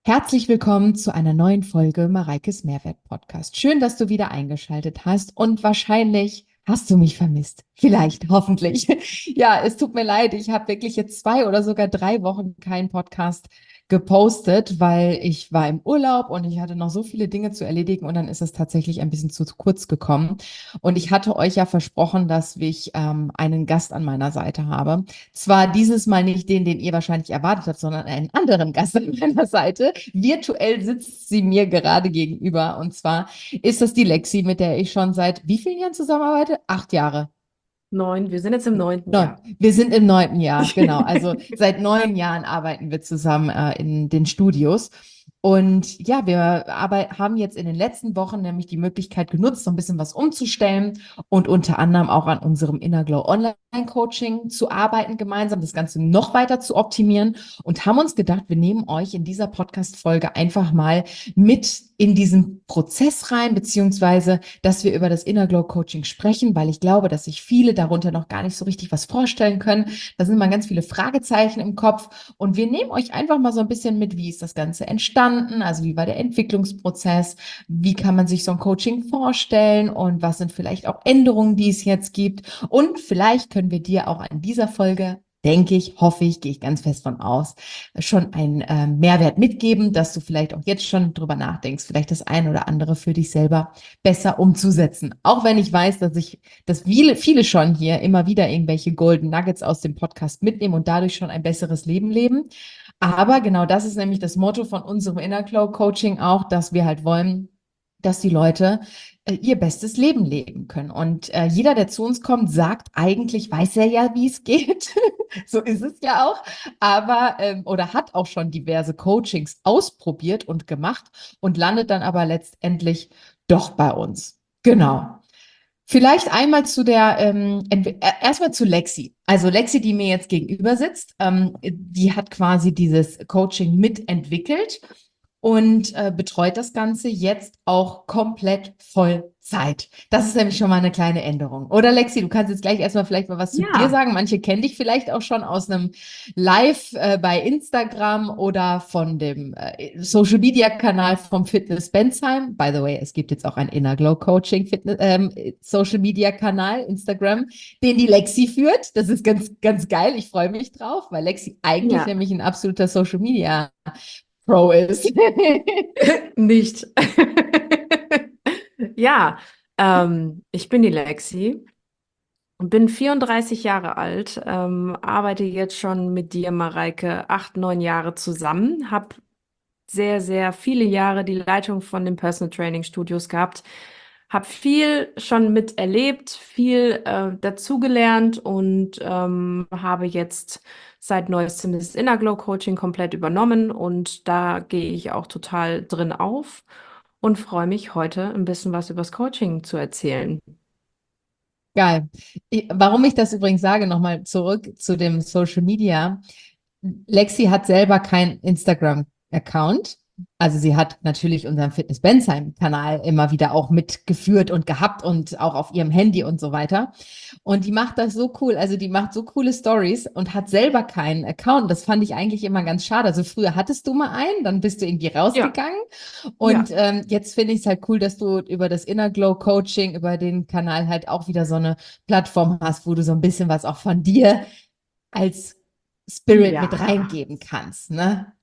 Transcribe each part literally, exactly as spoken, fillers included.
Herzlich willkommen zu einer neuen Folge Mareikes Mehrwert Podcast. Schön, dass du wieder eingeschaltet hast und wahrscheinlich hast du mich vermisst. Vielleicht, hoffentlich. Ja, es tut mir leid. Ich habe wirklich jetzt zwei oder sogar drei Wochen keinen Podcast gepostet, weil ich war im Urlaub und ich hatte noch so viele Dinge zu erledigen und dann ist es tatsächlich ein bisschen zu kurz gekommen. Und ich hatte euch ja versprochen, dass ich ähm, einen Gast an meiner Seite habe. Zwar dieses Mal nicht den, den ihr wahrscheinlich erwartet habt, sondern einen anderen Gast an meiner Seite. Virtuell sitzt sie mir gerade gegenüber. Und zwar ist das die Lexi, mit der ich schon seit wie vielen Jahren zusammenarbeite? Acht Jahre. Neun, wir sind jetzt im neunten Neun. Jahr. Wir sind im neunten Jahr, genau. Also seit neun Jahren arbeiten wir zusammen äh, in den Studios. Und ja, wir aber haben jetzt in den letzten Wochen nämlich die Möglichkeit genutzt, so ein bisschen was umzustellen und unter anderem auch an unserem Inner Glow Online-Coaching zu arbeiten, gemeinsam das Ganze noch weiter zu optimieren und haben uns gedacht, wir nehmen euch in dieser Podcast-Folge einfach mal mit in diesen Prozess rein, beziehungsweise, dass wir über das Inner Glow Coaching sprechen, weil ich glaube, dass sich viele darunter noch gar nicht so richtig was vorstellen können. Da sind mal ganz viele Fragezeichen im Kopf und wir nehmen euch einfach mal so ein bisschen mit, wie ist das Ganze entstanden, also wie war der Entwicklungsprozess, wie kann man sich so ein Coaching vorstellen und was sind vielleicht auch Änderungen, die es jetzt gibt und vielleicht können wir dir auch an dieser Folge denke ich, hoffe ich, gehe ich ganz fest von aus, schon einen äh, Mehrwert mitgeben, dass du vielleicht auch jetzt schon drüber nachdenkst, vielleicht das eine oder andere für dich selber besser umzusetzen. Auch wenn ich weiß, dass ich, dass viele, viele schon hier immer wieder irgendwelche Golden Nuggets aus dem Podcast mitnehmen und dadurch schon ein besseres Leben leben. Aber genau das ist nämlich das Motto von unserem Inner Glow Coaching auch, dass wir halt wollen, dass die Leute äh, ihr bestes Leben leben können. Und äh, jeder, der zu uns kommt, sagt eigentlich, weiß er ja, wie es geht. So ist es ja auch. Aber ähm, oder hat auch schon diverse Coachings ausprobiert und gemacht und landet dann aber letztendlich doch bei uns. Genau. Vielleicht einmal zu der, ähm, entwe- äh, erstmal zu Lexi. Also Lexi, die mir jetzt gegenüber sitzt, ähm, die hat quasi dieses Coaching mitentwickelt und äh, betreut das Ganze jetzt auch komplett Vollzeit. Das ist nämlich schon mal eine kleine Änderung. Oder Lexi, du kannst jetzt gleich erstmal vielleicht mal was zu dir Ja, sagen. Manche kennen dich vielleicht auch schon aus einem Live äh, bei Instagram oder von dem äh, Social Media Kanal vom Fitness Bensheim. By the way, es gibt jetzt auch ein Inner Glow Coaching Fitness, ähm, Social Media Kanal, Instagram, den die Lexi führt. Das ist ganz, ganz geil. Ich freue mich drauf, weil Lexi eigentlich ja, nämlich ein absoluter Social Media Pro ist. nicht. Ja, ähm, ich bin die Lexi und bin vierunddreißig Jahre alt, ähm, arbeite jetzt schon mit dir, Mareike, acht, neun Jahre zusammen, habe sehr, sehr viele Jahre die Leitung von den Personal Training Studios gehabt, habe viel schon miterlebt, viel äh, dazugelernt und ähm, habe jetzt seit neuestem das Inner Glow Coaching komplett übernommen und da gehe ich auch total drin auf und freue mich heute ein bisschen was übers Coaching zu erzählen. Geil. Ich, warum ich das übrigens sage, nochmal zurück zu dem Social Media. Lexi hat selber keinen Instagram-Account. Also sie hat natürlich unseren Fitness Bensheim-Kanal immer wieder auch mitgeführt und gehabt und auch auf ihrem Handy und so weiter. Und die macht das so cool. Also die macht so coole Stories und hat selber keinen Account. Das fand ich eigentlich immer ganz schade. Also früher hattest du mal einen, dann bist du irgendwie Ja, rausgegangen. Und ja. ähm, jetzt finde ich es halt cool, dass du über das Inner Glow Coaching, über den Kanal halt auch wieder so eine Plattform hast, wo du so ein bisschen was auch von dir als Spirit mit Ja. reingeben kannst, ne?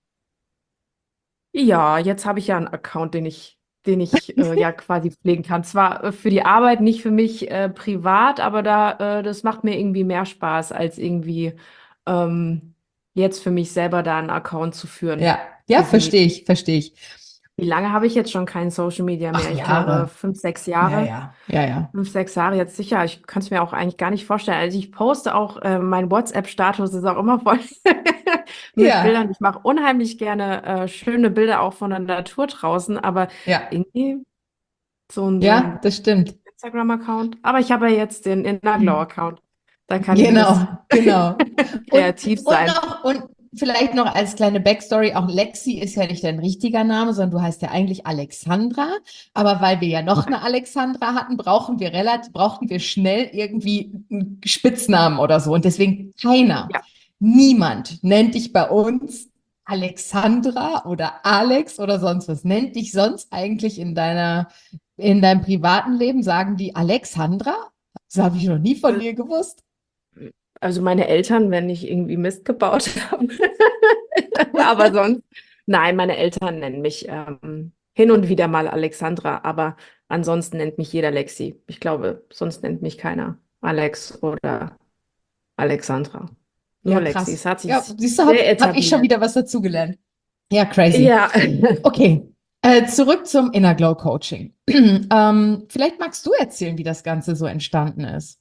Ja, jetzt habe ich ja einen Account, den ich, den ich äh, ja quasi pflegen kann. Zwar äh, für die Arbeit, nicht für mich äh, privat, aber da, äh, das macht mir irgendwie mehr Spaß, als irgendwie ähm, jetzt für mich selber da einen Account zu führen. Ja, ja, verstehe Definitiv. ich, verstehe ich. Wie lange habe ich jetzt schon kein Social Media Ach, mehr? Ich glaube, Jahre. fünf, sechs Ja, Jahre. ja, ja, ja. Fünf, sechs Jahre jetzt sicher. Ich kann es mir auch eigentlich gar nicht vorstellen. Also ich poste auch, äh, mein WhatsApp-Status ist auch immer voll mit Ja, Bildern. Ich mache unheimlich gerne äh, schöne Bilder auch von der Natur draußen, aber ja, irgendwie so ein, so ja, ein das stimmt. Instagram-Account. Aber ich habe ja jetzt den Inner Glow-Account. Da kann ich ein Genau, bisschen genau. Und, kreativ und sein. noch, und vielleicht noch als kleine Backstory, auch Lexi ist ja nicht dein richtiger Name, sondern du heißt ja eigentlich Alexandra. Aber weil wir ja noch eine Alexandra hatten, brauchen wir relativ, brauchten wir schnell irgendwie einen Spitznamen oder so. Und deswegen keiner, Ja. niemand nennt dich bei uns Alexandra oder Alex oder sonst was? Nennt dich sonst eigentlich in deiner, in deinem privaten Leben, sagen die Alexandra? Das habe ich noch nie von Äh, dir gewusst. Also meine Eltern, wenn ich irgendwie Mist gebaut habe. Aber sonst, nein, meine Eltern nennen mich ähm, hin und wieder mal Alexandra, aber ansonsten nennt mich jeder Lexi. Ich glaube, sonst nennt mich keiner Alex oder Alexandra. Ja, Nur Lexi. krass. Es hat sich Ja, siehst du, habe sehr hab ich schon etabliert. wieder was dazugelernt. Ja, crazy. Ja. Okay, äh, zurück zum Inner Glow Coaching. ähm, vielleicht magst du erzählen, wie das Ganze so entstanden ist,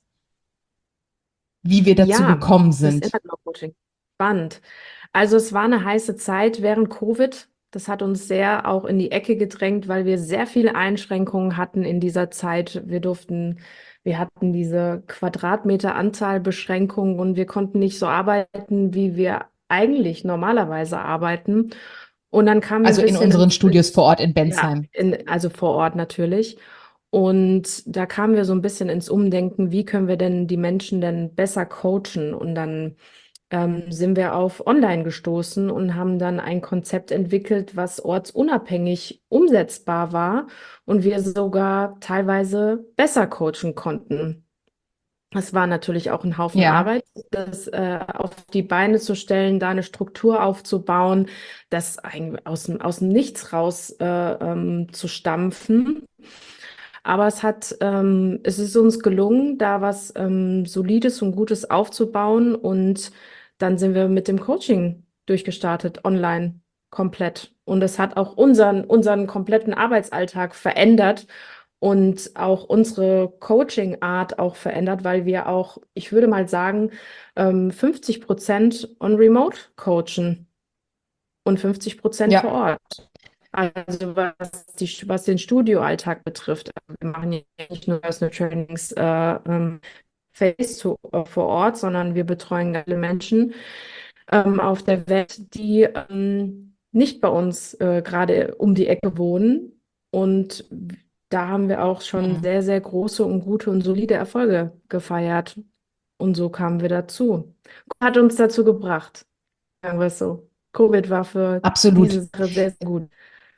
wie wir dazu Ja, gekommen das sind. Inner Glow Coaching. Spannend. Also es war eine heiße Zeit während Covid. Das hat uns sehr auch in die Ecke gedrängt, weil wir sehr viele Einschränkungen hatten in dieser Zeit. Wir durften, wir hatten diese Quadratmeteranzahl Beschränkungen und wir konnten nicht so arbeiten, wie wir eigentlich normalerweise arbeiten. Und dann kamen wir ein Also in bisschen unseren ins, Studios ins vor Ort in ja, Bensheim. in, also vor Ort natürlich. Und da kamen wir so ein bisschen ins Umdenken, wie können wir denn die Menschen denn besser coachen? Und dann ähm, sind wir auf Online gestoßen und haben dann ein Konzept entwickelt, was ortsunabhängig umsetzbar war und wir sogar teilweise besser coachen konnten. Es war natürlich auch ein Haufen Ja, Arbeit, das äh, auf die Beine zu stellen, da eine Struktur aufzubauen, das eigentlich aus dem, aus dem Nichts raus äh, ähm, zu stampfen. Aber es hat, ähm, es ist uns gelungen, da was ähm, Solides und Gutes aufzubauen. Und dann sind wir mit dem Coaching durchgestartet, online komplett. Und es hat auch unseren, unseren kompletten Arbeitsalltag verändert und auch unsere Coaching-Art auch verändert, weil wir auch, ich würde mal sagen, ähm, fünfzig Prozent on Remote coachen und fünfzig Prozent vor ja, Ort. Also was, die, was den Studioalltag betrifft. Wir machen ja nicht nur Personal Trainings äh, ähm, face to, äh, vor Ort, sondern wir betreuen alle Menschen ähm, auf der Welt, die ähm, nicht bei uns äh, gerade um die Ecke wohnen. Und da haben wir auch schon hm, sehr, sehr große und gute und solide Erfolge gefeiert. Und so kamen wir dazu. Hat uns dazu gebracht, sagen wir es so. Covid war für absolut. diese Sache sehr, sehr gut.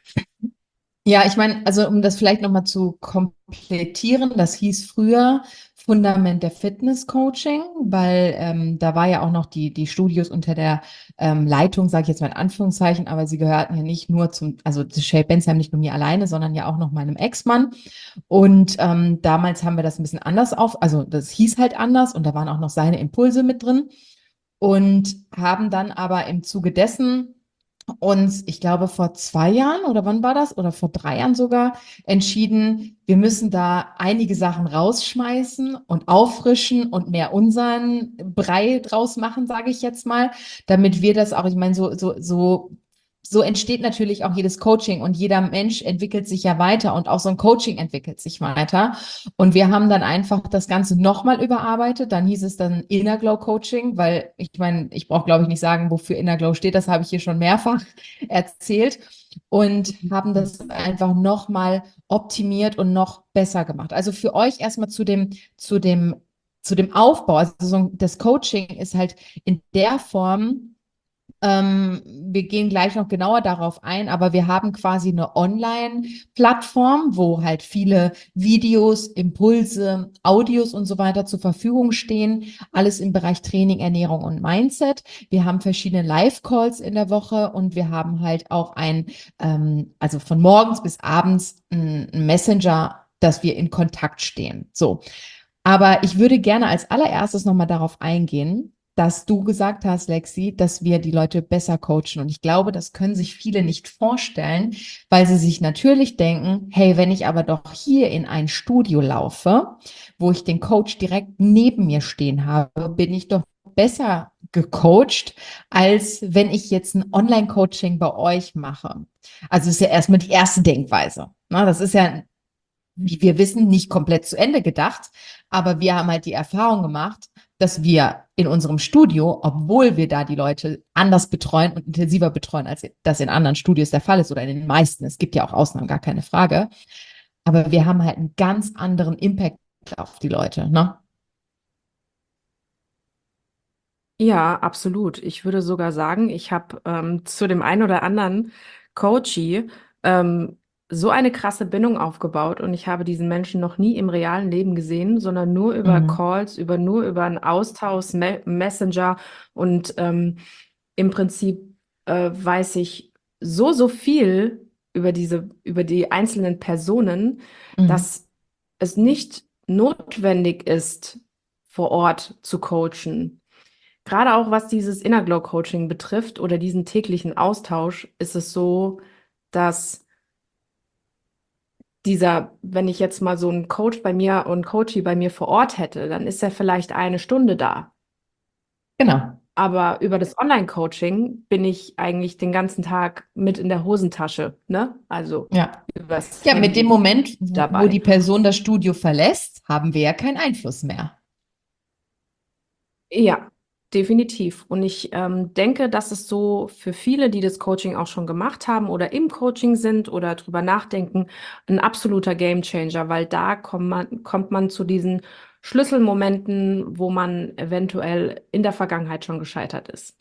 Ja, ich meine, also um das vielleicht nochmal zu komplettieren, das hieß früher Fundament der Fitness Coaching, weil ähm, da war ja auch noch die, die Studios unter der ähm, Leitung, sage ich jetzt mal in Anführungszeichen, aber sie gehörten ja nicht nur zum, also zu Shay Bensheim nicht nur mir alleine, sondern ja auch noch meinem Ex-Mann. Und ähm, damals haben wir das ein bisschen anders auf, also das hieß halt anders und da waren auch noch seine Impulse mit drin und haben dann aber im Zuge dessen uns, ich glaube, vor zwei Jahren oder wann war das? Oder vor drei Jahren sogar entschieden, wir müssen da einige Sachen rausschmeißen und auffrischen und mehr unseren Brei draus machen, sage ich jetzt mal, damit wir das auch, ich meine, so, so, so, so entsteht natürlich auch jedes Coaching und jeder Mensch entwickelt sich ja weiter und auch so ein Coaching entwickelt sich weiter. Und wir haben dann einfach das Ganze nochmal überarbeitet. Dann hieß es dann Inner Glow Coaching, weil ich meine, ich brauche, glaube ich, nicht sagen, wofür Inner Glow steht. Das habe ich hier schon mehrfach erzählt und haben das einfach nochmal optimiert und noch besser gemacht. Also für euch erstmal zu dem, zu dem, zu dem Aufbau. Also so das Coaching ist halt in der Form, ähm, wir gehen gleich noch genauer darauf ein, aber wir haben quasi eine Online-Plattform, wo halt viele Videos, Impulse, Audios und so weiter zur Verfügung stehen. Alles im Bereich Training, Ernährung und Mindset. Wir haben verschiedene Live-Calls in der Woche und wir haben halt auch ein, ähm, also von morgens bis abends ein, ein Messenger, dass wir in Kontakt stehen. So. Aber ich würde gerne als allererstes nochmal darauf eingehen, dass du gesagt hast, Lexi, dass wir die Leute besser coachen. Und ich glaube, das können sich viele nicht vorstellen, weil sie sich natürlich denken, hey, wenn ich aber doch hier in ein Studio laufe, wo ich den Coach direkt neben mir stehen habe, bin ich doch besser gecoacht, als wenn ich jetzt ein Online-Coaching bei euch mache. Also ist ja erstmal die erste Denkweise. Na, das ist ja, wie wir wissen, nicht komplett zu Ende gedacht, aber wir haben halt die Erfahrung gemacht, dass wir in unserem Studio, obwohl wir da die Leute anders betreuen und intensiver betreuen, als das in anderen Studios der Fall ist oder in den meisten, es gibt ja auch Ausnahmen, gar keine Frage, aber wir haben halt einen ganz anderen Impact auf die Leute, ne? Ja, absolut. Ich würde sogar sagen, ich habe ähm, zu dem einen oder anderen Coachie ähm, so eine krasse Bindung aufgebaut und ich habe diesen Menschen noch nie im realen Leben gesehen, sondern nur über Mhm. Calls, über nur über einen Austausch, Me Messenger und ähm, im Prinzip äh, weiß ich so, so viel über diese, über die einzelnen Personen, Mhm. dass es nicht notwendig ist, vor Ort zu coachen. Gerade auch was dieses Inner Glow Coaching betrifft oder diesen täglichen Austausch, ist es so, dass dieser, wenn ich jetzt mal so einen Coach bei mir und Coachie bei mir vor Ort hätte, dann ist er vielleicht eine Stunde da. Genau. Aber über das Online-Coaching bin ich eigentlich den ganzen Tag mit in der Hosentasche, ne? Also Ja. übers Ja, mit dem Handy Moment, wo, wo dabei. die Person das Studio verlässt, haben wir ja keinen Einfluss mehr. Ja, definitiv. Und ich ähm, denke, dass es so für viele, die das Coaching auch schon gemacht haben oder im Coaching sind oder drüber nachdenken, ein absoluter Gamechanger, weil da kommt man, kommt man zu diesen Schlüsselmomenten, wo man eventuell in der Vergangenheit schon gescheitert ist.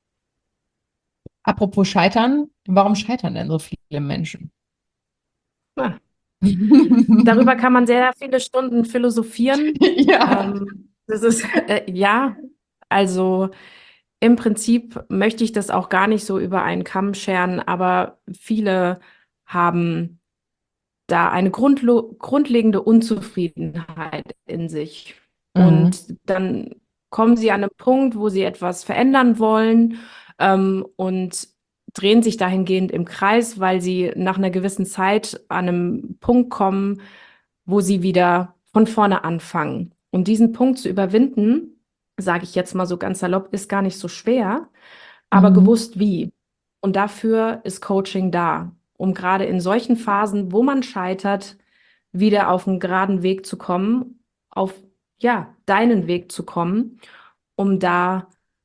Apropos Scheitern, warum scheitern denn so viele Menschen? Ja. Darüber kann man sehr viele Stunden philosophieren. Ja. Ähm, das ist, äh, ja, also. Im Prinzip möchte ich das auch gar nicht so über einen Kamm scheren, aber viele haben da eine grundlo grundlegende Unzufriedenheit in sich. Mhm. Und dann kommen sie an einen Punkt, wo sie etwas verändern wollen, ähm, und drehen sich dahingehend im Kreis, weil sie nach einer gewissen Zeit an einem Punkt kommen, wo sie wieder von vorne anfangen. Und diesen Punkt zu überwinden, sage ich jetzt mal so ganz salopp, ist gar nicht so schwer, aber Mhm. gewusst wie. Und dafür ist Coaching da, um gerade in solchen Phasen, wo man scheitert, wieder auf einen geraden Weg zu kommen, auf, ja, deinen Weg zu kommen, um da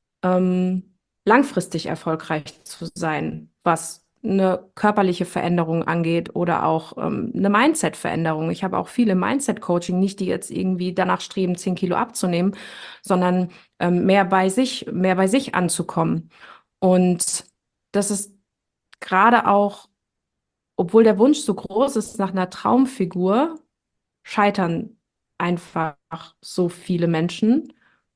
ähm, langfristig erfolgreich zu sein, was eine körperliche Veränderung angeht oder auch ähm, eine Mindset-Veränderung. Ich habe auch viele Mindset-Coaching, nicht die jetzt irgendwie danach streben, zehn Kilo abzunehmen, sondern ähm, mehr bei sich, mehr bei sich anzukommen. Und das ist gerade auch, obwohl der Wunsch so groß ist nach einer Traumfigur, scheitern einfach so viele Menschen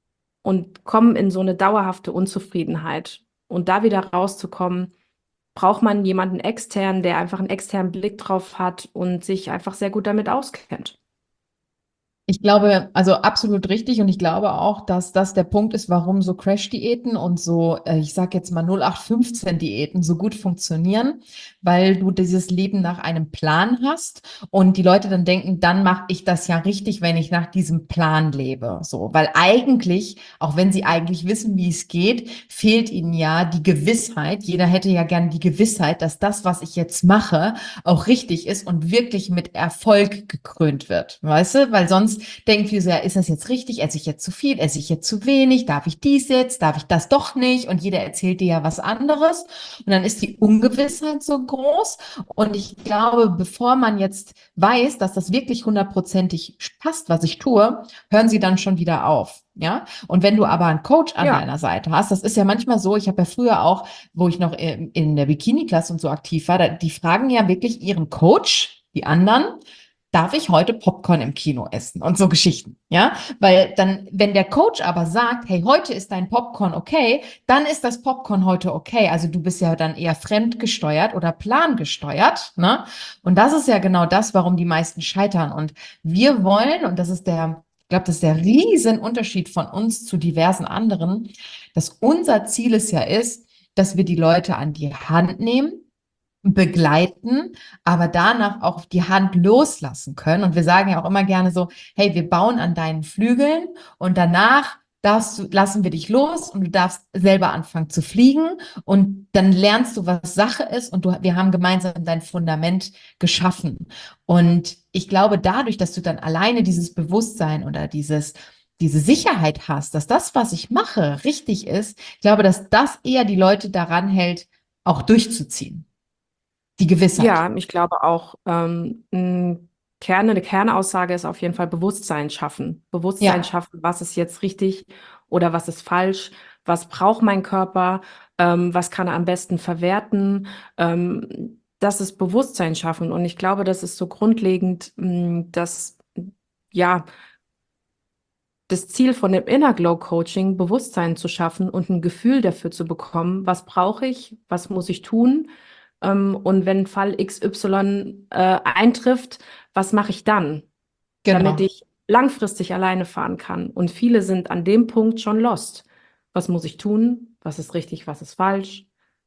und kommen in so eine dauerhafte Unzufriedenheit. Und da wieder rauszukommen, braucht man jemanden extern, der einfach einen externen Blick drauf hat und sich einfach sehr gut damit auskennt. Ich glaube, also absolut richtig und ich glaube auch, dass das der Punkt ist, warum so Crash-Diäten und so, äh, ich sage jetzt mal null acht fünfzehn-Diäten so gut funktionieren, weil du dieses Leben nach einem Plan hast und die Leute dann denken, dann mache ich das ja richtig, wenn ich nach diesem Plan lebe. So, weil eigentlich, auch wenn sie eigentlich wissen, wie es geht, fehlt ihnen ja die Gewissheit. Jeder hätte ja gern die Gewissheit, dass das, was ich jetzt mache, auch richtig ist und wirklich mit Erfolg gekrönt wird. Weißt du? Weil sonst denken viele so, ja, ist das jetzt richtig? Esse ich jetzt zu viel? Esse ich jetzt zu wenig? Darf ich dies jetzt? Darf ich das doch nicht? Und jeder erzählt dir ja was anderes. Und dann ist die Ungewissheit so groß. Und ich glaube, bevor man jetzt weiß, dass das wirklich hundertprozentig passt, was ich tue, hören sie dann schon wieder auf. Ja, und wenn du aber einen Coach an Ja, deiner Seite hast, das ist ja manchmal so, ich habe ja früher auch, wo ich noch in, in der Bikini-Klasse und so aktiv war, da, die fragen ja wirklich ihren Coach, die anderen, darf ich heute Popcorn im Kino essen und so Geschichten, ja, weil dann, wenn der Coach aber sagt, hey, heute ist dein Popcorn okay, dann ist das Popcorn heute okay, also du bist ja dann eher fremdgesteuert oder plangesteuert, ne, und das ist ja genau das, warum die meisten scheitern und wir wollen, und das ist der, ich glaube, das ist der Riesenunterschied von uns zu diversen anderen, dass unser Ziel es ja ist, dass wir die Leute an die Hand nehmen, begleiten, aber danach auch die Hand loslassen können. Und wir sagen ja auch immer gerne so, hey, wir bauen an deinen Flügeln und danach darfst du, lassen wir dich los und du darfst selber anfangen zu fliegen und dann lernst du, was Sache ist und du, wir haben gemeinsam dein Fundament geschaffen. Und ich glaube, dadurch, dass du dann alleine dieses Bewusstsein oder dieses diese Sicherheit hast, dass das, was ich mache, richtig ist, ich glaube, dass das eher die Leute daran hält, auch durchzuziehen. Die Gewissheit. ja, ich glaube auch, ähm, ein Kern, eine Kernaussage ist auf jeden Fall Bewusstsein schaffen. Bewusstsein Ja, schaffen, was ist jetzt richtig oder was ist falsch, Was braucht mein Körper? Ähm, was kann er am besten verwerten? Ähm, das ist Bewusstsein schaffen. Und ich glaube, das ist so grundlegend, mh, dass, ja, das Ziel von dem Inner Glow Coaching, Bewusstsein zu schaffen und ein Gefühl dafür zu bekommen, was brauche ich, was muss ich tun, ähm, und wenn Fall X Y äh, eintrifft, was mache ich dann, damit Genau. ich langfristig alleine fahren kann. Und viele sind an dem Punkt schon lost. Was muss ich tun? Was ist richtig, was ist falsch?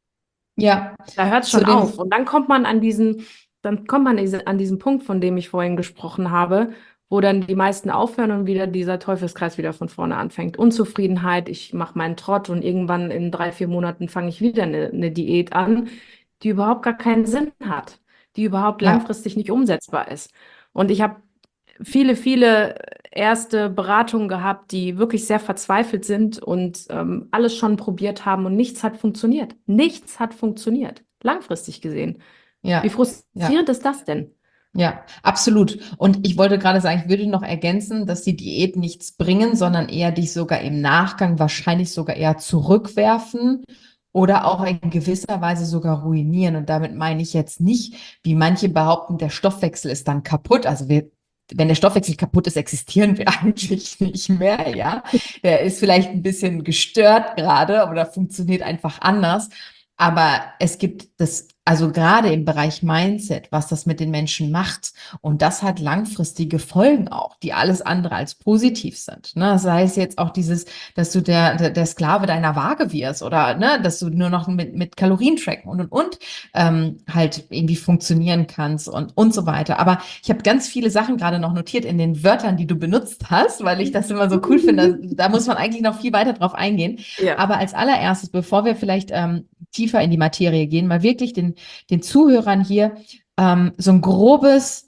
Ja, Da hört es zu schon auf. dem, Und dann kommt man an diesen, dann kommt man diese- an diesen Punkt, von dem ich vorhin gesprochen habe, wo dann die meisten aufhören und wieder dieser Teufelskreis wieder von vorne anfängt. Unzufriedenheit, ich mache meinen Trott und irgendwann in drei, vier Monaten fange ich wieder eine, eine Diät an, die überhaupt gar keinen Sinn hat, die überhaupt ja. langfristig nicht umsetzbar ist. Und ich habe viele, viele erste Beratungen gehabt, die wirklich sehr verzweifelt sind und ähm, alles schon probiert haben und nichts hat funktioniert. Nichts hat funktioniert, langfristig gesehen. Wie Ja, ja, frustrierend ist das denn? ja, absolut. Und ich wollte gerade sagen, ich würde noch ergänzen, dass die Diät nichts bringen, sondern eher dich sogar im Nachgang wahrscheinlich sogar eher zurückwerfen oder auch in gewisser Weise sogar ruinieren. Und damit meine ich jetzt nicht, wie manche behaupten, der Stoffwechsel ist dann kaputt. Also wir, wenn der Stoffwechsel kaputt ist, existieren wir eigentlich nicht mehr, ja. Der ist vielleicht ein bisschen gestört gerade oder funktioniert einfach anders. Aber es gibt das, also gerade im Bereich Mindset, was das mit den Menschen macht. Und das hat langfristige Folgen auch, die alles andere als positiv sind. Ne? Sei es jetzt auch dieses, dass du der, der, der Sklave deiner Waage wirst oder ne, dass du nur noch mit, mit Kalorien tracken und und und ähm, halt irgendwie funktionieren kannst und, und so weiter. Aber ich habe ganz viele Sachen gerade noch notiert in den Wörtern, die du benutzt hast, weil ich das immer so cool finde. Da muss man eigentlich noch viel weiter drauf eingehen. Ja. Aber als allererstes, bevor wir vielleicht ähm, tiefer in die Materie gehen, mal wirklich den, den Zuhörern hier ähm, so ein grobes,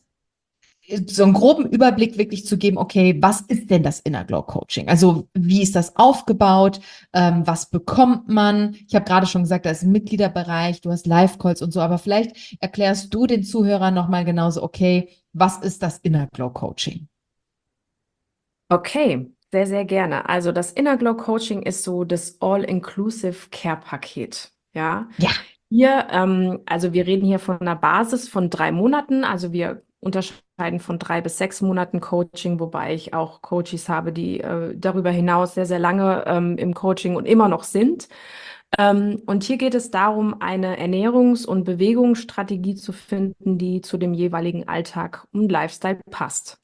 so einen groben Überblick wirklich zu geben, okay, was ist denn das Inner Glow Coaching? Also wie ist das aufgebaut? Ähm, was bekommt man? Ich habe gerade schon gesagt, da ist ein Mitgliederbereich, du hast Live-Calls und so, aber vielleicht erklärst du den Zuhörern nochmal genauso, okay, was ist das Inner Glow Coaching? Okay, sehr, sehr gerne. Also das Inner Glow Coaching ist so das All-Inclusive Care-Paket. Ja, Ja. hier, ähm, also wir reden hier von einer Basis von drei Monaten. Also wir unterscheiden von drei bis sechs Monaten Coaching, wobei ich auch Coaches habe, die äh, darüber hinaus sehr, sehr lange ähm, im Coaching und immer noch sind. Ähm, und hier geht es darum, eine Ernährungs- und Bewegungsstrategie zu finden, die zu dem jeweiligen Alltag und Lifestyle passt.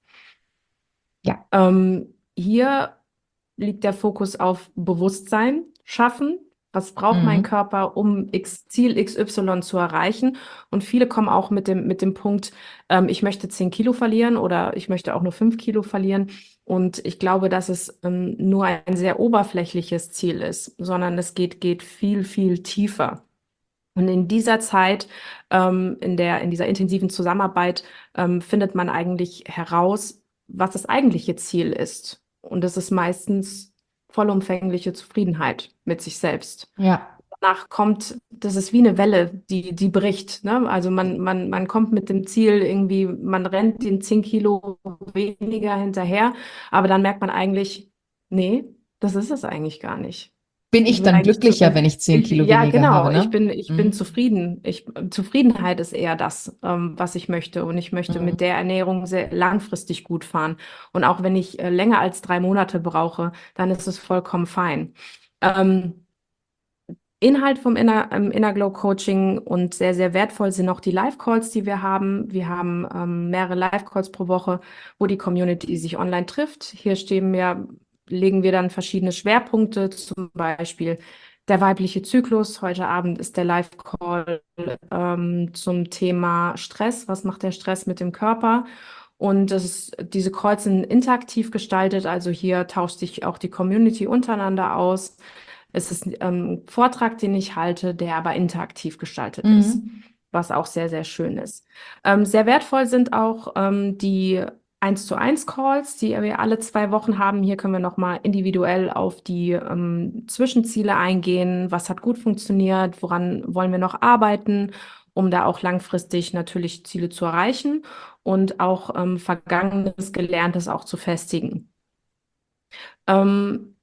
Ja. Ähm, hier liegt der Fokus auf Bewusstsein schaffen. Was braucht mein Mhm. Körper, um X, Ziel X Y zu erreichen? Und viele kommen auch mit dem, mit dem Punkt, ähm, ich möchte zehn Kilo verlieren oder ich möchte auch nur fünf Kilo verlieren. Und ich glaube, dass es ähm, nur ein sehr oberflächliches Ziel ist, sondern es geht, geht viel, viel tiefer. Und in dieser Zeit, ähm, in der, in dieser intensiven Zusammenarbeit, ähm, findet man eigentlich heraus, was das eigentliche Ziel ist. Und das ist meistens vollumfängliche Zufriedenheit mit sich selbst. Ja. Danach kommt, das ist wie eine Welle, die, die bricht. Ne? Also man, man, man kommt mit dem Ziel irgendwie, man rennt den zehn Kilo weniger hinterher, aber dann merkt man eigentlich, nee, das ist es eigentlich gar nicht. Bin Ich ich will dann eigentlich zu, glücklicher, wenn ich zehn ich, Kilo ja, weniger habe, genau. Ich ne? bin, ich bin Mhm. zufrieden. Ich, Zufriedenheit ist eher das, ähm, was ich möchte. Und ich möchte mit Mhm. der Ernährung sehr langfristig gut fahren. Und auch wenn ich äh, länger als drei Monate brauche, dann ist es vollkommen fein. Ähm, Inhalt vom Inner, ähm, Inner Glow Coaching und sehr, sehr wertvoll sind auch die Live-Calls, die wir haben. Wir haben ähm, mehrere Live-Calls pro Woche, wo die Community sich online trifft. Hier stehen wir, legen wir dann verschiedene Schwerpunkte, zum Beispiel der weibliche Zyklus. Heute Abend ist der Live-Call ähm, zum Thema Stress. Was macht der Stress mit dem Körper? Und das ist, diese Calls sind interaktiv gestaltet, also hier tauscht sich auch die Community untereinander aus. Es ist ähm, ein Vortrag, den ich halte, der aber interaktiv gestaltet ist, Mhm. was auch sehr, sehr schön ist. Ähm, sehr wertvoll sind auch ähm, die eins zu eins Calls, die wir alle zwei Wochen haben. Hier können wir nochmal individuell auf die ähm, Zwischenziele eingehen. Was hat gut funktioniert? Woran wollen wir noch arbeiten, um da auch langfristig natürlich Ziele zu erreichen und auch ähm, Vergangenes, Gelerntes auch zu festigen. Ähm,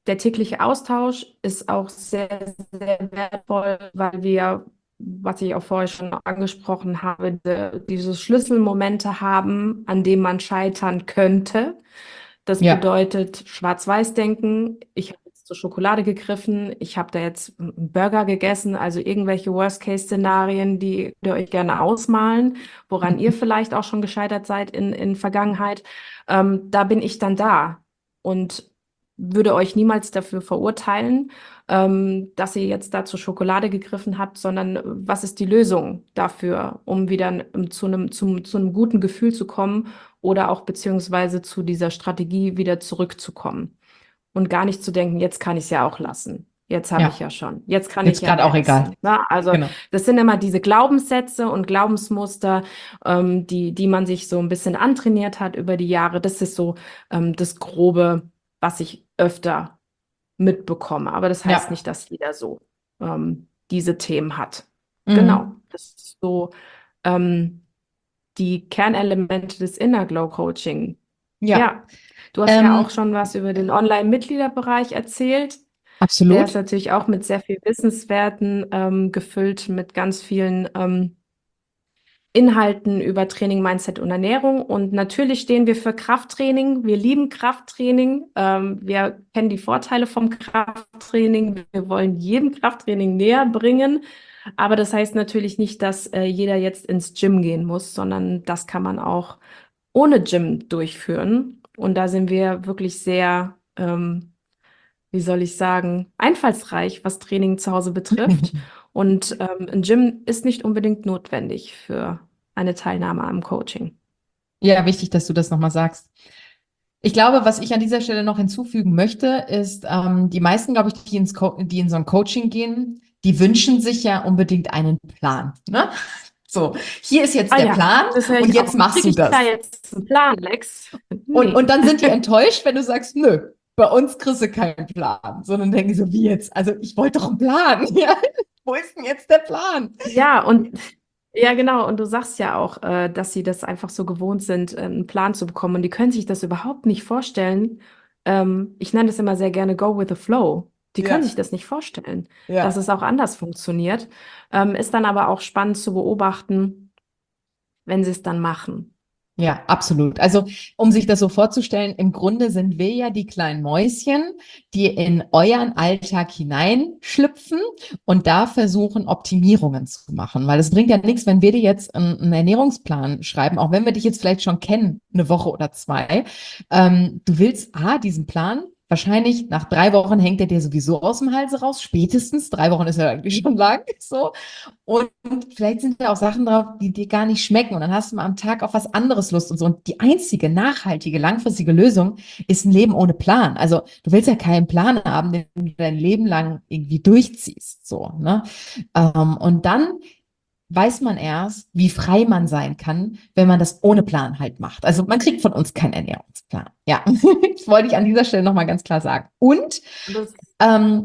der tägliche Austausch ist auch sehr, sehr wertvoll, weil wir, was ich auch vorher schon angesprochen habe, die, diese Schlüsselmomente haben, an denen man scheitern könnte. Das Ja. bedeutet Schwarz-Weiß-Denken. Ich habe jetzt zur Schokolade gegriffen, ich habe da jetzt einen Burger gegessen, also irgendwelche Worst-Case-Szenarien, die ihr euch gerne ausmalen, woran ihr vielleicht auch schon gescheitert seid in, in Vergangenheit. Ähm, da bin ich dann da und würde euch niemals dafür verurteilen, ähm, dass ihr jetzt da zur Schokolade gegriffen habt, sondern äh, was ist die Lösung dafür, um wieder ähm, zu einem, zum, zu einem guten Gefühl zu kommen oder auch beziehungsweise zu dieser Strategie wieder zurückzukommen und gar nicht zu denken, jetzt kann ich es ja auch lassen. Jetzt habe ich Ja. ja schon. Jetzt kann ich Jetzt ja gerade auch egal. essen. Ne? Also Genau. das sind immer diese Glaubenssätze und Glaubensmuster, ähm, die, die man sich so ein bisschen antrainiert hat über die Jahre. Das ist so ähm, das Grobe, was ich öfter mitbekomme. Aber das heißt Ja. nicht, dass jeder so ähm, diese Themen hat. Genau. Mhm. Das ist so ähm, die Kernelemente des Inner Glow Coaching. Ja. Ja, du hast ja auch Ähm, schon was über den Online-Mitgliederbereich erzählt. Der ist absolut. natürlich auch mit sehr viel Wissenswerten ähm, gefüllt, mit ganz vielen ähm, Inhalten über Training, Mindset und Ernährung. Und natürlich stehen wir für Krafttraining. Wir lieben Krafttraining. Ähm, wir kennen die Vorteile vom Krafttraining. Wir wollen jedem Krafttraining näher bringen. Aber das heißt natürlich nicht, dass äh, jeder jetzt ins Gym gehen muss, sondern das kann man auch ohne Gym durchführen. Und da sind wir wirklich sehr, ähm, wie soll ich sagen, einfallsreich, was Training zu Hause betrifft. Und ähm, ein Gym ist nicht unbedingt notwendig für eine Teilnahme am Coaching. Ja, wichtig, dass du das nochmal sagst. Ich glaube, was ich an dieser Stelle noch hinzufügen möchte, ist, ähm, die meisten, glaube ich, die, ins Co die in so ein Coaching gehen, die wünschen sich ja unbedingt einen Plan. Ne? So, hier ist jetzt Ah der ja, Plan das höre und ich auch. jetzt machst Kriege du ich da das. jetzt einen Plan, Lex? Und, Nee. und dann sind die enttäuscht, wenn du sagst, nö, bei uns kriegst du keinen Plan. Sondern denken die so, wie jetzt? Also ich wollte doch einen Plan. Ja? Wo ist denn jetzt der Plan? Ja, und ja, genau. Und du sagst ja auch, äh, dass sie das einfach so gewohnt sind, äh, einen Plan zu bekommen. Und die können sich das überhaupt nicht vorstellen. Ähm, ich nenne das immer sehr gerne Go with the Flow. Die können sich Ja, das nicht vorstellen, dass ja. es auch anders funktioniert. Ähm, ist dann aber auch spannend zu beobachten, wenn sie es dann machen. Ja, absolut. Also, um sich das so vorzustellen, im Grunde sind wir ja die kleinen Mäuschen, die in euren Alltag hineinschlüpfen und da versuchen, Optimierungen zu machen. Weil es bringt ja nichts, wenn wir dir jetzt einen, einen Ernährungsplan schreiben, auch wenn wir dich jetzt vielleicht schon kennen, eine Woche oder zwei. Ähm, du willst, ah, diesen Plan. Wahrscheinlich nach drei Wochen hängt er dir sowieso aus dem Halse raus. Spätestens. Drei Wochen ist ja eigentlich schon lang. So. Und vielleicht sind da auch Sachen drauf, die dir gar nicht schmecken. Und dann hast du mal am Tag auf was anderes Lust und so. Und die einzige nachhaltige, langfristige Lösung ist ein Leben ohne Plan. Also du willst ja keinen Plan haben, den du dein Leben lang irgendwie durchziehst. So, ne? Ähm, und dann weiß man erst, wie frei man sein kann, wenn man das ohne Plan halt macht. Also man kriegt von uns keinen Ernährungsplan. Ja, das wollte ich an dieser Stelle nochmal ganz klar sagen. Und Und das, ähm,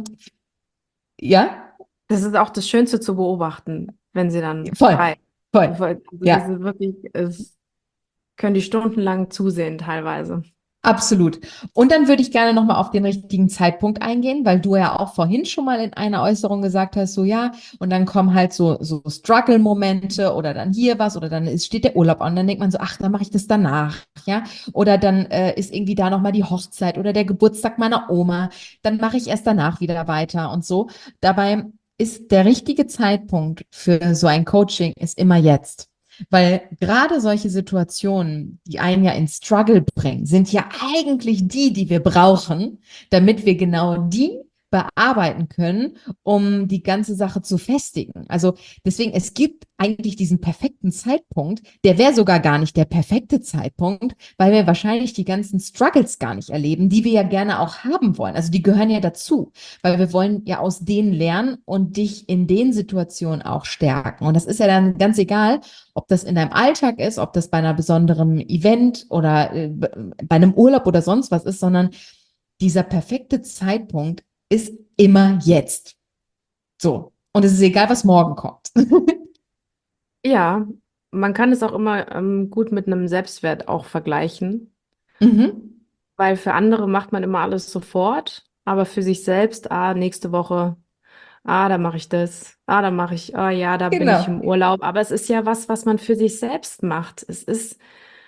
ja, das ist auch das Schönste zu beobachten, wenn sie dann voll, frei. voll. Also das Ja. ist wirklich, es können die stundenlang zusehen teilweise. Absolut. Und dann würde ich gerne nochmal auf den richtigen Zeitpunkt eingehen, weil du ja auch vorhin schon mal in einer Äußerung gesagt hast, so ja, und dann kommen halt so, so Struggle-Momente oder dann hier was oder dann ist, steht der Urlaub an, dann denkt man so, ach, dann mache ich das danach, ja. Oder dann äh, ist irgendwie da nochmal die Hochzeit oder der Geburtstag meiner Oma, dann mache ich erst danach wieder weiter und so. Dabei ist der richtige Zeitpunkt für so ein Coaching ist immer jetzt. Weil gerade solche Situationen, die einen ja in Struggle bringen, sind ja eigentlich die, die wir brauchen, damit wir genau die bearbeiten können, um die ganze Sache zu festigen. Also deswegen, es gibt eigentlich diesen perfekten Zeitpunkt, der wäre sogar gar nicht der perfekte Zeitpunkt, weil wir wahrscheinlich die ganzen Struggles gar nicht erleben, die wir ja gerne auch haben wollen. Also die gehören ja dazu, weil wir wollen ja aus denen lernen und dich in den Situationen auch stärken. Und das ist ja dann ganz egal, ob das in deinem Alltag ist, ob das bei einer besonderen Event oder äh, bei einem Urlaub oder sonst was ist, sondern dieser perfekte Zeitpunkt ist immer jetzt. So. Und es ist egal, was morgen kommt. Ja, man kann es auch immer ähm, gut mit einem Selbstwert auch vergleichen, Mhm. weil für andere macht man immer alles sofort. aber für sich selbst, ah, nächste Woche, ah, da mache ich das, ah, da mache ich, ah ja, da bin ich im Genau. Urlaub. Aber es ist ja was, was man für sich selbst macht. Es ist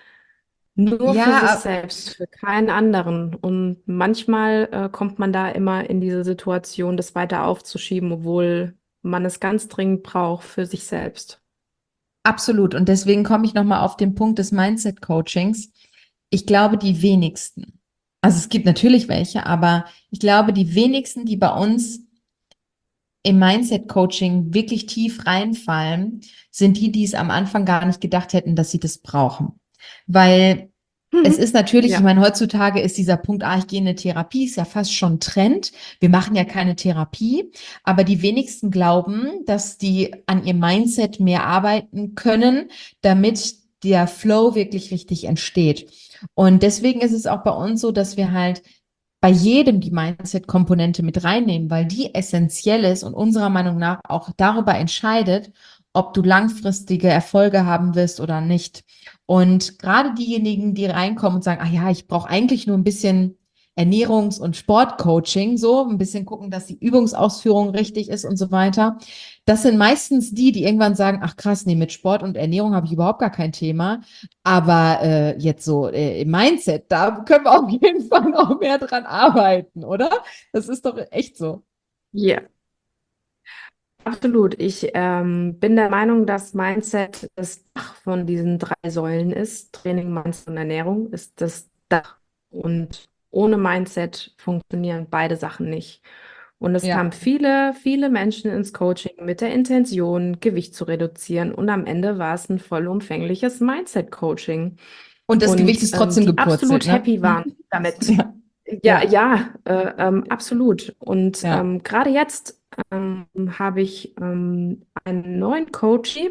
nur für sich Ja, selbst, für keinen anderen. Und manchmal äh, kommt man da immer in diese Situation, das weiter aufzuschieben, obwohl man es ganz dringend braucht für sich selbst. absolut. Und deswegen komme ich nochmal auf den Punkt des Mindset-Coachings. Ich glaube, die wenigsten, also es gibt natürlich welche, aber ich glaube, die wenigsten, die bei uns im Mindset-Coaching wirklich tief reinfallen, sind die, die es am Anfang gar nicht gedacht hätten, dass sie das brauchen. Weil es Mhm. ist natürlich, ich Ja. meine, heutzutage ist dieser Punkt, ah, ich gehe in eine Therapie, ist ja fast schon Trend. Wir machen ja keine Therapie, aber die wenigsten glauben, dass die an ihr Mindset mehr arbeiten können, damit der Flow wirklich richtig entsteht. Und deswegen ist es auch bei uns so, dass wir halt bei jedem die Mindset-Komponente mit reinnehmen, weil die essentiell ist und unserer Meinung nach auch darüber entscheidet, ob du langfristige Erfolge haben wirst oder nicht. Und gerade diejenigen, die reinkommen und sagen, ah ja, ich brauche eigentlich nur ein bisschen Ernährungs- und Sportcoaching, so ein bisschen gucken, dass die Übungsausführung richtig ist und so weiter. Das sind meistens die, die irgendwann sagen, ach krass, nee, mit Sport und Ernährung habe ich überhaupt gar kein Thema. Aber äh, jetzt so äh, im Mindset, da können wir auf jeden Fall noch mehr dran arbeiten, oder? Das ist doch echt so. Ja, absolut. Ich ähm, bin der Meinung, dass Mindset das Dach von diesen drei Säulen ist. Training, Mindset und Ernährung ist das Dach. Und ohne Mindset funktionieren beide Sachen nicht. Und es kamen Ja. viele, viele Menschen ins Coaching mit der Intention, Gewicht zu reduzieren. Und am Ende war es ein vollumfängliches Mindset-Coaching. Und das Gewicht Und ist ähm, trotzdem die gepurzelt, absolut ne? happy waren damit. Ja, Ja, ja, ja, äh, ähm, absolut. Und ja. ähm, gerade jetzt ähm, habe ich ähm, einen neuen Coachie,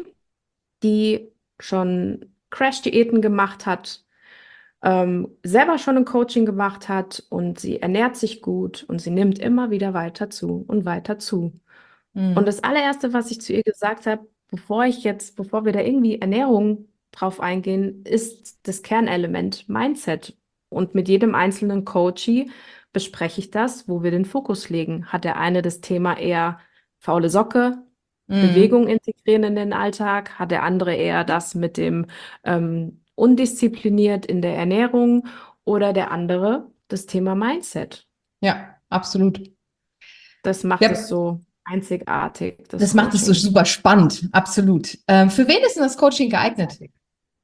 die schon Crash-Diäten gemacht hat, ähm, selber schon ein Coaching gemacht hat und sie ernährt sich gut und sie nimmt immer wieder weiter zu und weiter zu. Und Hm. das allererste, was ich zu ihr gesagt habe, bevor ich jetzt, bevor wir da irgendwie Ernährung drauf eingehen, ist das Kernelement Mindset. Und mit jedem einzelnen Coachie bespreche ich das, wo wir den Fokus legen. Hat der eine das Thema eher faule Socke, Hm. Bewegung integrieren in den Alltag? Hat der andere eher das mit dem ähm, undiszipliniert in der Ernährung? Oder der andere das Thema Mindset? Ja, absolut. Das macht es Ja, so einzigartig, das das macht es so Coaching. super spannend, absolut. Ähm, für wen ist denn das Coaching geeignet? Großartig.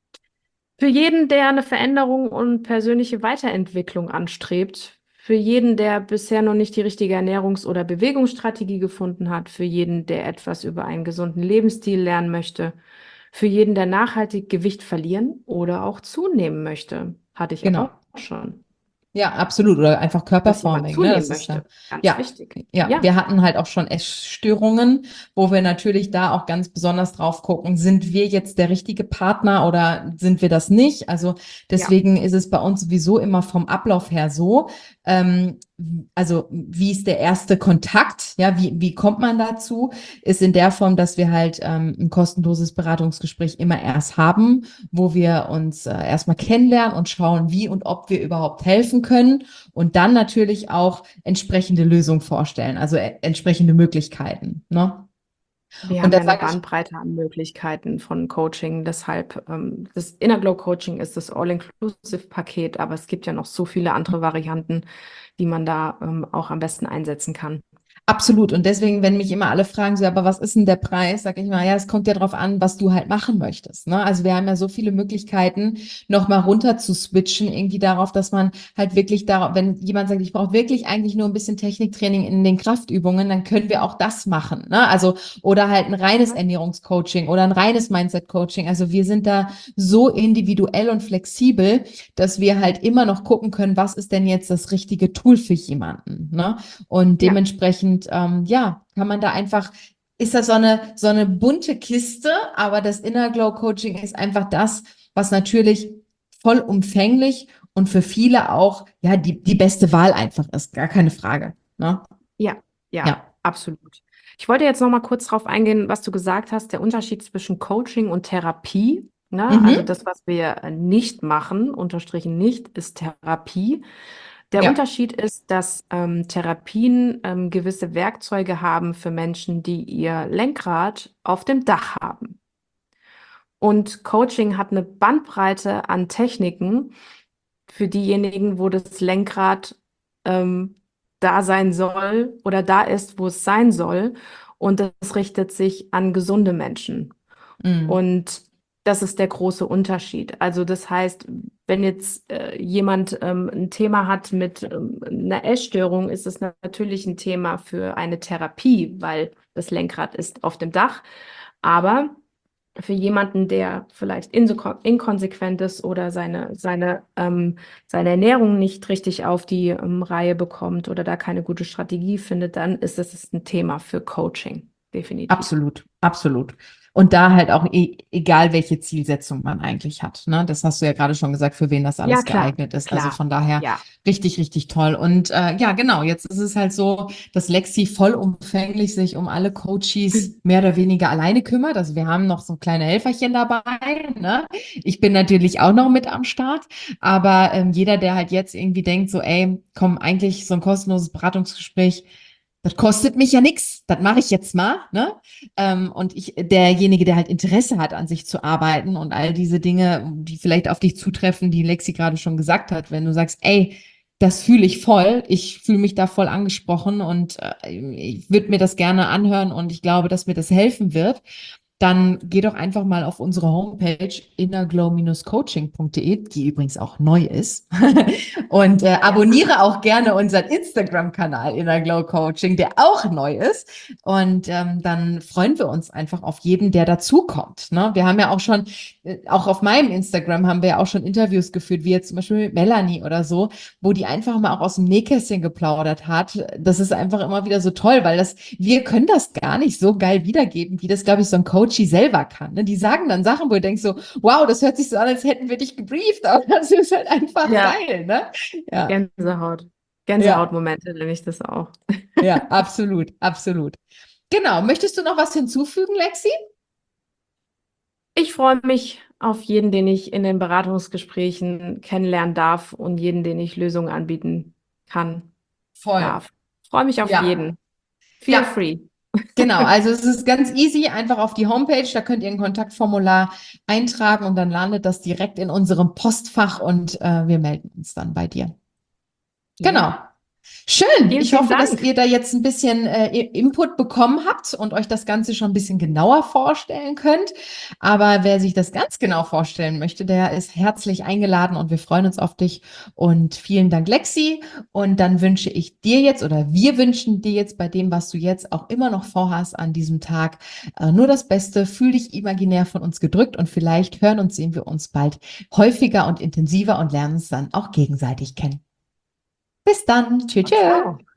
Für jeden, der eine Veränderung und persönliche Weiterentwicklung anstrebt, für jeden, der bisher noch nicht die richtige Ernährungs- oder Bewegungsstrategie gefunden hat, für jeden, der etwas über einen gesunden Lebensstil lernen möchte, für jeden, der nachhaltig Gewicht verlieren oder auch zunehmen möchte, hatte ich auch Genau. schon, Ja, absolut. Oder einfach dass jemand Körperforming, ne? zunehmen Das ist ja, möchte. Ganz ja, wichtig. ja. Ja, Wir hatten halt auch schon Essstörungen, wo wir natürlich da auch ganz besonders drauf gucken, sind wir jetzt der richtige Partner oder sind wir das nicht? Also ja. deswegen ist es bei uns sowieso immer vom Ablauf her so. Ähm, also wie ist der erste Kontakt? Ja, wie, wie kommt man dazu? Ist in der Form, dass wir halt ähm, ein kostenloses Beratungsgespräch immer erst haben, wo wir uns äh, erstmal kennenlernen und schauen, wie und ob wir überhaupt helfen können und dann natürlich auch entsprechende Lösungen vorstellen, also äh, entsprechende Möglichkeiten. Ne? Wir Und haben da ja eine sage ich, Bandbreite an Möglichkeiten von Coaching. Deshalb, ähm, das Inner Glow Coaching ist das All-Inclusive-Paket, aber es gibt ja noch so viele andere Varianten, die man da ähm, auch am besten einsetzen kann. absolut. Und deswegen, wenn mich immer alle fragen, so, aber was ist denn der Preis? Sag ich mal, ja, es kommt ja darauf an, was du halt machen möchtest. Ne? Also wir haben ja so viele Möglichkeiten, nochmal runter zu switchen, irgendwie darauf, dass man halt wirklich darauf, wenn jemand sagt, ich brauche wirklich eigentlich nur ein bisschen Techniktraining in den Kraftübungen, dann können wir auch das machen. Ne? Also, oder halt ein reines Mhm. Ernährungscoaching oder ein reines Mindset-Coaching. Also wir sind da so individuell und flexibel, dass wir halt immer noch gucken können, was ist denn jetzt das richtige Tool für jemanden. Ne? Und Ja, dementsprechend, ähm, ja, kann man da einfach, ist das so eine, so eine bunte Kiste, aber das Inner Glow Coaching ist einfach das, was natürlich vollumfänglich und für viele auch, ja, die, die beste Wahl einfach ist, gar keine Frage. Ne? ja, ja, Ja. absolut. Ich wollte jetzt noch mal kurz darauf eingehen, was du gesagt hast, der Unterschied zwischen Coaching und Therapie. Ne? Also Mhm. das, was wir äh, nicht machen, unterstrichen nicht, ist Therapie. Der Ja. Unterschied ist, dass ähm, Therapien ähm, gewisse Werkzeuge haben für Menschen, die ihr Lenkrad auf dem Dach haben. Und Coaching hat eine Bandbreite an Techniken für diejenigen, wo das Lenkrad ähm, da sein soll oder da ist, wo es sein soll. Und das richtet sich an gesunde Menschen. Mhm. Und das ist der große Unterschied. Also das heißt, wenn jetzt äh, jemand ähm, ein Thema hat mit ähm, einer Essstörung, ist es natürlich ein Thema für eine Therapie, weil das Lenkrad ist auf dem Dach. Aber für jemanden, der vielleicht inso- inkonsequent ist oder seine, seine, ähm, seine Ernährung nicht richtig auf die ähm, Reihe bekommt oder da keine gute Strategie findet, dann ist es ein Thema für Coaching, definitiv. Absolut, absolut. Und da halt auch e egal, welche Zielsetzung man eigentlich hat. Ne? Das hast du ja gerade schon gesagt, für wen das Ja, alles klar, geeignet ist. Also klar. von daher Ja. richtig, richtig toll. Und äh, ja, genau, jetzt ist es halt so, dass Lexi vollumfänglich sich um alle Coaches mehr oder weniger alleine kümmert. Also wir haben noch so kleine Helferchen dabei. Ne? Ich bin natürlich auch noch mit am Start. Aber ähm, jeder, der halt jetzt irgendwie denkt, so, ey, komm, eigentlich so ein kostenloses Beratungsgespräch, das kostet mich ja nichts, das mache ich jetzt mal, ne? Ähm, und ich, derjenige, der halt Interesse hat, an sich zu arbeiten und all diese Dinge, die vielleicht auf dich zutreffen, die Lexi gerade schon gesagt hat, wenn du sagst, ey, das fühle ich voll, ich fühle mich da voll angesprochen und äh, ich würde mir das gerne anhören und ich glaube, dass mir das helfen wird, dann geh doch einfach mal auf unsere Homepage innerglow coaching punkt de, die übrigens auch neu ist. Und äh, abonniere auch gerne unseren Instagram-Kanal Innerglow Coaching, der auch neu ist. Und ähm, dann freuen wir uns einfach auf jeden, der dazukommt. Ne? Wir haben ja auch schon, äh, auch auf meinem Instagram haben wir ja auch schon Interviews geführt, wie jetzt zum Beispiel mit Melanie oder so, wo die einfach mal auch aus dem Nähkästchen geplaudert hat. Das ist einfach immer wieder so toll, weil das, wir können das gar nicht so geil wiedergeben, wie das, glaube ich, so ein Coachie selber kann. Ne? Die sagen dann Sachen, wo du denkst so, wow, das hört sich so an, als hätten wir dich gebrieft, aber das ist halt einfach Ja, geil, ne? Ja, Gänsehaut. ja, Gänsehautmomente nenne ich das auch. ja, absolut, absolut. Genau. Möchtest du noch was hinzufügen, Lexi? Ich freue mich auf jeden, den ich in den Beratungsgesprächen kennenlernen darf und jeden, den ich Lösungen anbieten kann, Voll. darf. Freue mich auf Ja, jeden. Feel ja, free. genau. Also es ist ganz easy, einfach auf die Homepage, da könnt ihr ein Kontaktformular eintragen und dann landet das direkt in unserem Postfach und äh, wir melden uns dann bei dir. Genau. Ja. Schön. Vielen, Ich vielen hoffe, dass Dank. ihr da jetzt ein bisschen äh, Input bekommen habt und euch das Ganze schon ein bisschen genauer vorstellen könnt. Aber wer sich das ganz genau vorstellen möchte, der ist herzlich eingeladen und wir freuen uns auf dich. Und vielen Dank, Lexi. Und dann wünsche ich dir jetzt oder wir wünschen dir jetzt bei dem, was du jetzt auch immer noch vorhast an diesem Tag, äh, nur das Beste. Fühl dich imaginär von uns gedrückt und vielleicht hören und sehen wir uns bald häufiger und intensiver und lernen uns dann auch gegenseitig kennen. Bis dann. Tschüss. Tschüss. Ciao.